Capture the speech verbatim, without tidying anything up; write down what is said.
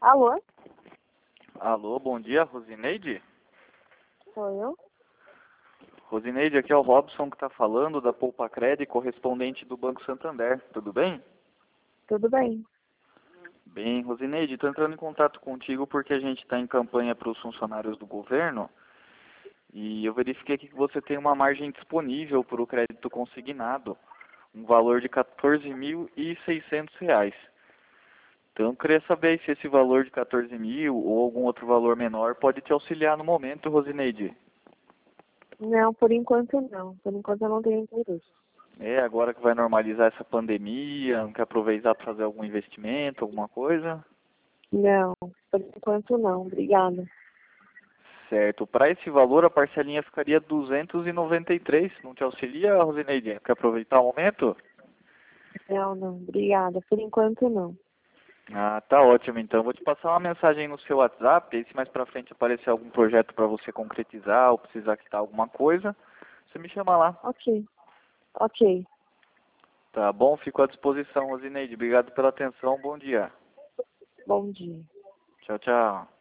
Alô? Alô, bom dia, Rosineide? Sou eu? Rosineide, aqui é o Robson que está falando da Poupa Cred, correspondente do Banco Santander. Tudo bem? Tudo bem. Bem, Rosineide, estou entrando em contato contigo porque a gente está em campanha para os funcionários do governo e eu verifiquei aqui que você tem uma margem disponível para o crédito consignado, um valor de quatorze mil e seiscentos reais. Então, eu queria saber se esse valor de quatorze mil ou algum outro valor menor pode te auxiliar no momento, Rosineide. Não, por enquanto não. Por enquanto eu não tenho interesse. É, agora que vai normalizar essa pandemia, não quer aproveitar para fazer algum investimento, alguma coisa? Não, por enquanto não. Obrigada. Certo. Para esse valor, a parcelinha ficaria duzentos e noventa e três. Não te auxilia, Rosineide? Quer aproveitar o momento? Não, não. Obrigada. Por enquanto não. Ah, tá ótimo. Então, vou te passar uma mensagem no seu WhatsApp. E se mais para frente aparecer algum projeto para você concretizar ou precisar quitar alguma coisa, você me chama lá. Ok. Ok. Tá bom? Fico à disposição, Rosineide. Obrigado pela atenção. Bom dia. Bom dia. Tchau, tchau.